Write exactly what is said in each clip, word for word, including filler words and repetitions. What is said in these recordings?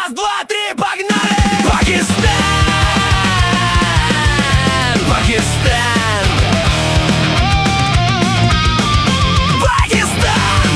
Раз, два, три, погнали! Пакистан! Пакистан! Пакистан!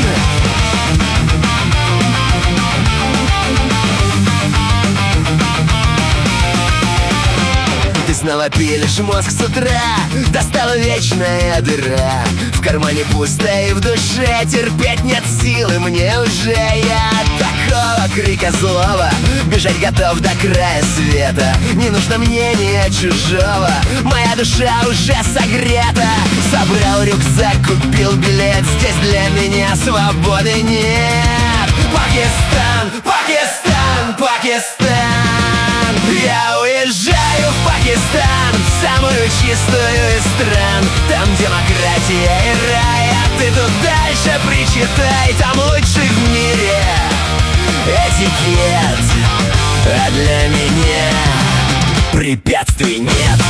Ты снова пилишь мозг с утра, достала вечная дыра. В кармане пусто и в душе терпеть нет силы мне уже. Я от такого крика злого бежать готов до края света. Не нужно мнение чужого, моя душа уже согрета. Собрал рюкзак, купил билет, здесь для меня свободы нет. Пакистан, Пакистан, Пакистан. Я уезжаю в Пакистан, в самую чистую из стран. Там демократия и рай, а ты тут дальше причитай. Там лучший в мире этикет, а для меня препятствий нет.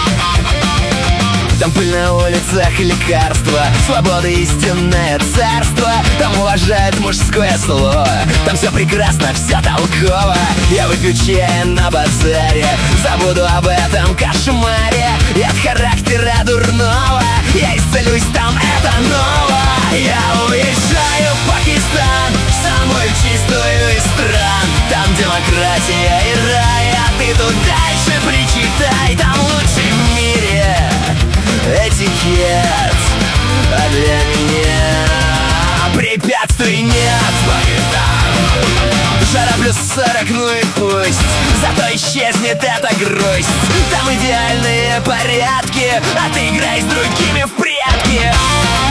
Там пыль на улицах и лекарства, свобода истинное царство. Там уважают мужское слово, там все прекрасно, все толково. Я выпью чая на базаре, забуду об этом кошмаре. И от характера дурного я исцелюсь, там это ново. Я уезжаю в Пакистан, в самую чистую из стран. Там демократия и рай, а ты тут дальше причитай. Там лучший в мире этикет, а для меня препятствий нет. Жара плюс сорок, ну и пусть, зато исчезнет эта грусть. Там идеальные порядки, а ты играй с другими в прятки.